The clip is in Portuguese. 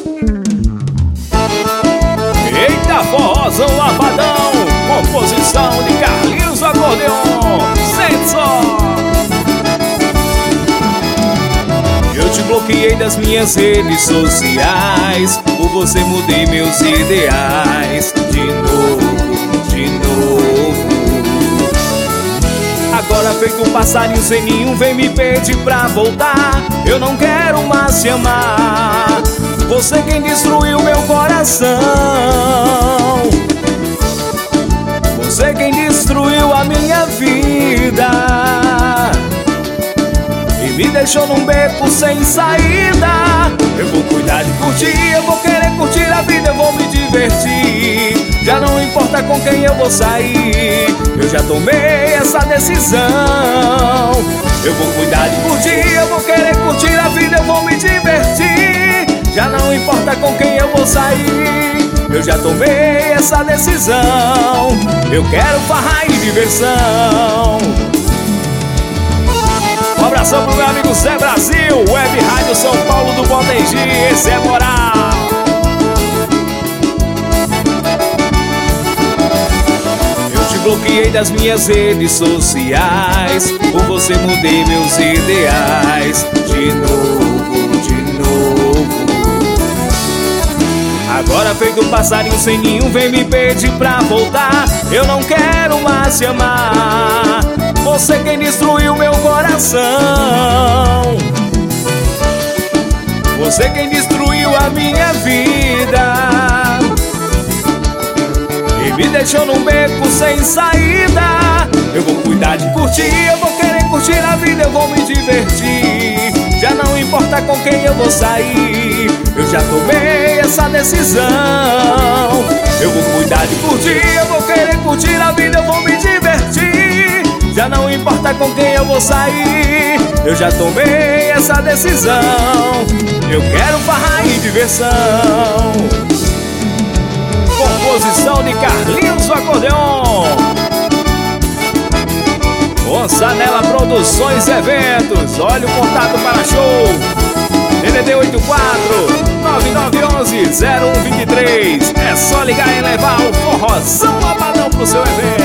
Eita, forrozão lavadão, composição de Carlinhos Acordeon. Sente só. Eu te bloqueei das minhas redes sociais, por você mudei meus ideais. De novo. Agora feito um passarinho sem ninho, vem me pedir pra voltar. Eu não quero mais te amar. Você quem destruiu meu coração. Você quem destruiu a minha vida e me deixou num beco sem saída. Eu vou cuidar de curtir, eu vou querer curtir a vida, eu vou me divertir. Já não importa com quem eu vou sair, eu já tomei essa decisão. Eu vou cuidar de curtir, eu vou querer curtir a vida, eu vou me divertir. Já não importa com quem eu vou sair, eu já tomei essa decisão. Eu quero farra e diversão. Um abração pro meu amigo Zé Brasil, Web Rádio São Paulo do Potengi. Esse é moral. Eu te bloqueei das minhas redes sociais, por você mudei meus ideais. De novo. Agora feito um passarinho sem ninho, vem me pedir pra voltar. Eu não quero mais te amar. Você quem destruiu meu coração. Você quem destruiu a minha vida e me deixou num beco sem saída. Eu vou cuidar de curtir, eu vou querer curtir a vida, eu vou me divertir. Já não importa com quem eu vou sair, eu já tomei essa decisão. Eu vou cuidar de curtir, eu vou querer curtir a vida, eu vou me divertir. Já não importa com quem eu vou sair, eu já tomei essa decisão. Eu quero farra e diversão. Composição de Carlinhos Acordeon. Onçanela Produções e Eventos. Olha o contato para show. DDD 84-9911-0123. É só ligar e levar o forrozão lavadão pro seu evento.